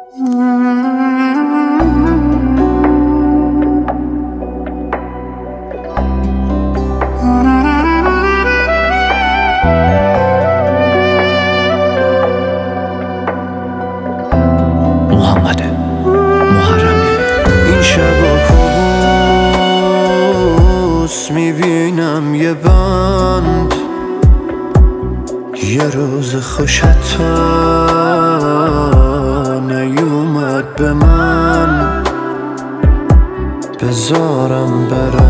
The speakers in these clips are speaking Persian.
محمد محرمی. این شبا کابوس میبینم یه بند، یه روز خوشتا نیومد به من، بذارم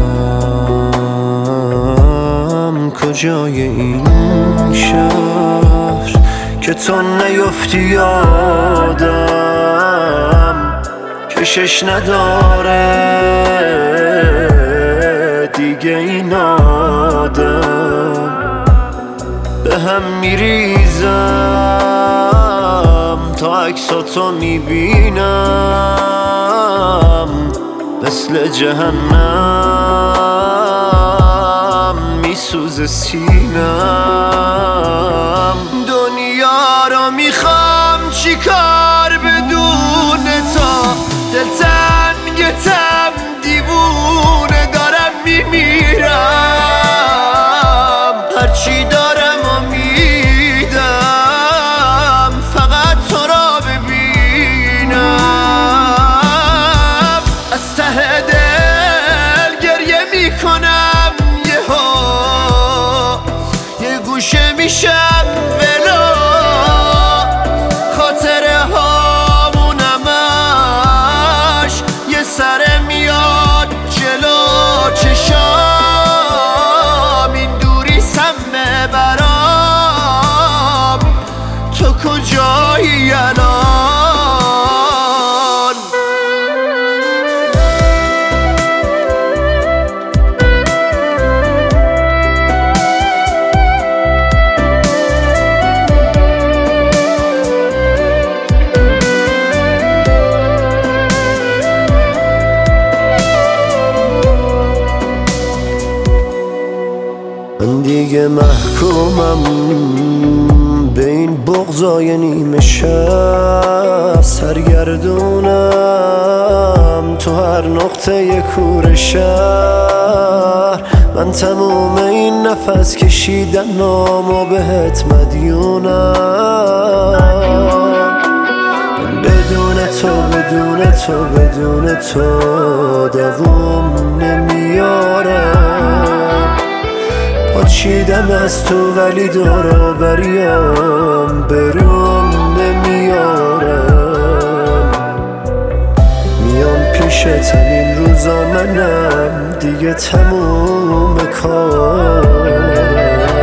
برم کجای این شهر که تو نیفتی یادم، کشش نداره دیگه این آدم. به هم میریزم تا عکساتو میبینم، مثل جهنم میسوزه سینم. دنیا رو میخوام چیکار بدون تو، دلتنگتم دیوونه دارم میمیرم، هرچی دارم و میدم فقط تو را ببینم. از ته دل گریه میکنم، یه گوشه میشم ولو، خاطره هامونمش یه سره میاد جلو چشام، این دوری سمه برام، تو کجایی الان؟ من دیگه محکومم به این بغضای نیمه شب، سرگردونم تو هر نقطه کور شهر. من تموم این نفس کشیدن نامو بهت مدیونم، من بدون تو دووم نمیارم. پاچیدم از تو ولی دورو بریام بروم نمیارم. میام پیشت این روزا منم دیگه تموم کارم.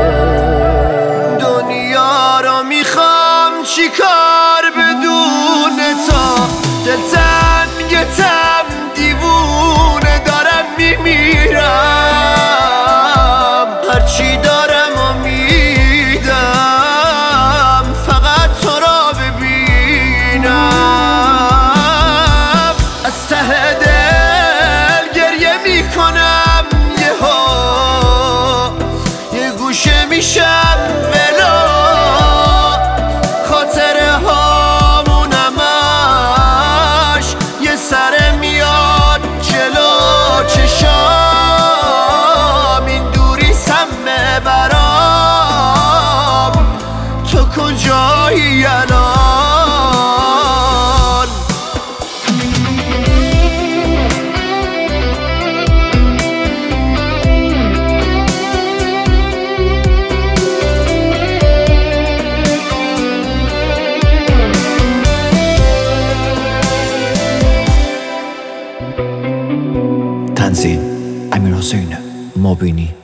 دنیا رو میخوام چیکار بدون تو، دلتنگتم دیوونه دارم میمیرم، هرچی دارم و میدم فقط تو را ببینم. از ته دل گریه میکنم، یه گوشه میشم ولو، خاطره هامونمش یه سره میاد جلو چشام، این دوری سمه برام، تو کجایی الان؟ تنظیم: امیرحسین مبینی.